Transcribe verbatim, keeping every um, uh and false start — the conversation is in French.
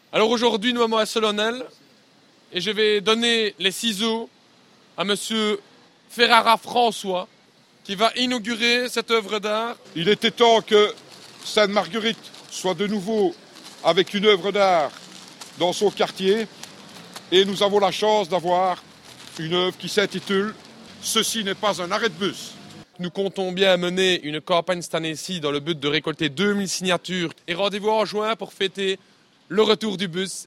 Alors aujourd'hui, nous sommes à Solonel et je vais donner les ciseaux à monsieur Ferrara François qui va inaugurer cette œuvre d'art. Il était temps que Sainte-Marguerite soit de nouveau avec une œuvre d'art dans son quartier et nous avons la chance d'avoir une œuvre qui s'intitule « Ceci n'est pas un arrêt de bus ». Nous comptons bien mener une campagne cette année-ci dans le but de récolter deux mille signatures et rendez-vous en juin pour fêter le retour du bus